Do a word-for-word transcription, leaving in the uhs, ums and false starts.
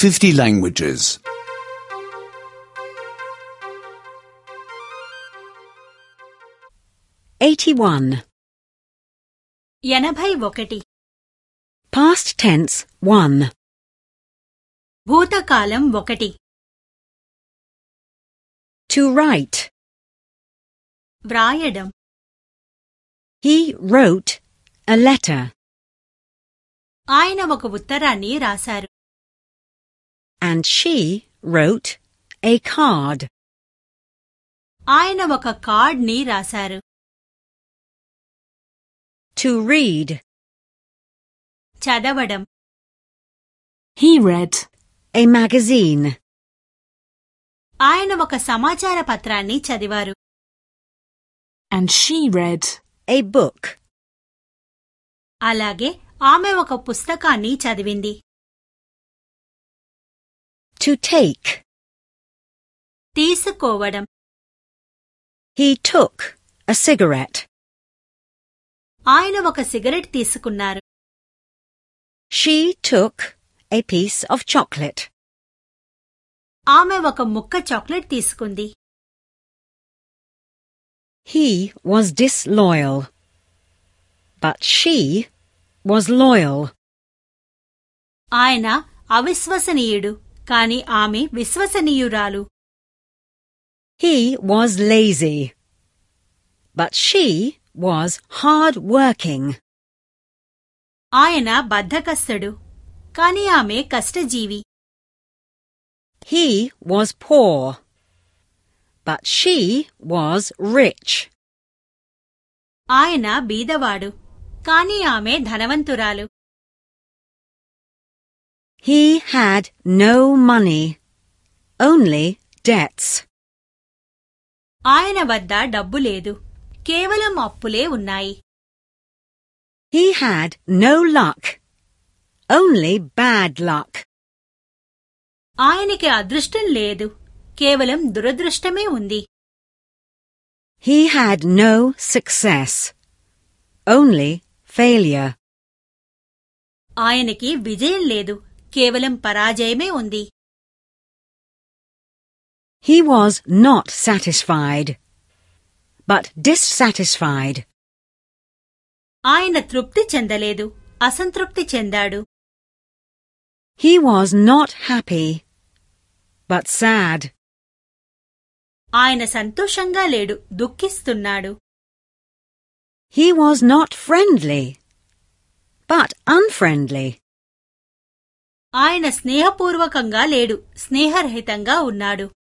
fifty languages. eighty-one. ఎనభై ఒకటి. Past tense one. భూతకాలం ఒకటి. To write. వ్రాయడం. He wrote a letter. ఆయన ఒక ఉత్తరాన్ని రాశారు. And she wrote a card. ఆయన ఒక కార్డ్ని రాశారు. To read. చదవడం. He read a magazine. ఆయన ఒక సమాచార పత్రాన్ని చదివారు. And she read a book. అలాగే ఆమె ఒక పుస్తకాన్ని చదివింది. To take. తీసుకోవడం. He took a cigarette. ఆయన ఒక సిగరెట్ తీసుకున్నారు. She took a piece of chocolate. ఆమె ఒక ముక్క చాక్లెట్ తీసుకుంది. He was disloyal. But she was loyal. ఆయన అవిశ్వసనీయుడు కాని ఆమె విశ్వసనీయురాలు. He was lazy. But she was hard-working. ఆయన బద్ధకస్తుడు కాని ఆమె కష్టజీవి. He was poor. But she was rich. ఆయన బీదవాడు కాని ఆమె ధనవంతురాలు. He had no money, only debts. ఆయన వద్ద డబ్బు లేదు, కేవలం అప్పులే ఉన్నాయి. He had no luck, only bad luck. ఆయనకి అదృష్టం లేదు, కేవలం దురదృష్టమే ఉంది. He had no success, only failure. ఆయనకి విజయం లేదు, కేవలం పరాజయమే ఉంది. He was not satisfied, but dissatisfied. ఆయన తృప్తి చెందలేదు, అసంతృప్తి చెందాడు. He was not happy, but sad. ఆయన సంతోషంగా లేడు, దుఃఖిస్తున్నాడు. He was not friendly, but unfriendly. ఆయన స్నేహపూర్వకంగా లేడు, స్నేహరహితంగా ఉన్నాడు.